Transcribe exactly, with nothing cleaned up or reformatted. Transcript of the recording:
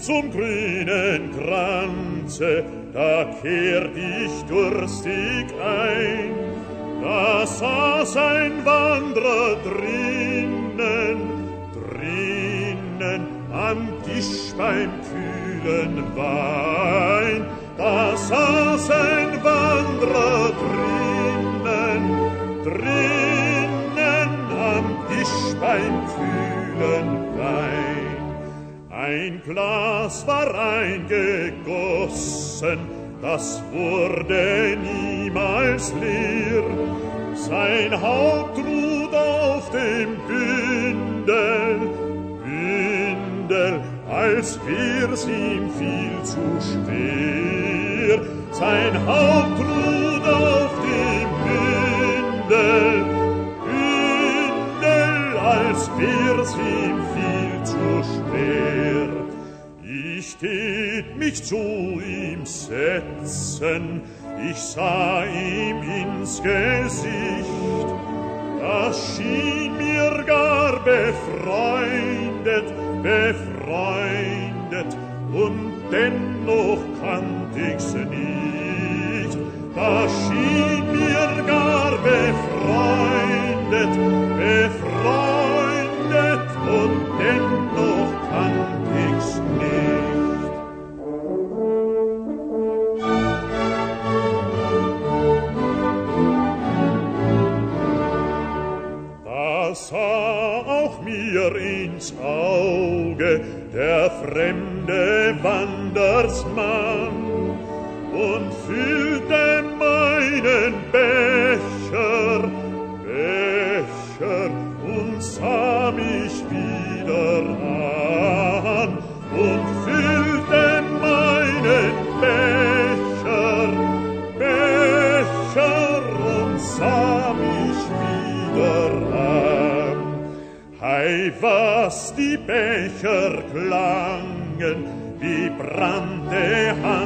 zum grünen Kranze, da kehrt ich durstig ein. Da saß ein Wanderer drinnen, drinnen am Tisch beim kühlen Wein. Da saß ein Wanderer drinnen, drinnen am Tisch beim kühlen Wein. Ein Glas war eingegossen, das wurde niemals leer. Sein Haupt ruht auf dem Bündel, Bündel, als wär's ihm viel zu schwer. Sein Haupt ruht auf dem Bündel, Bündel, als wär's ihm viel zu schwer. Ich tät mich zu ihm setzen, ich sah ihm ins Gesicht. Das schien mir gar befreundet, befreundet, und dennoch kannt ich's nicht. Das schien mir gar befreundet, befreundet, und dennoch kannt ich's nicht. Da sah auch mir ins Auge der fremde Wandersmann und füllte meinen Becher, Becher, und sah mich wieder an und füllte meinen Becher, Becher, und sah mich wieder an. Hei, was die Becher klangen, wie brannte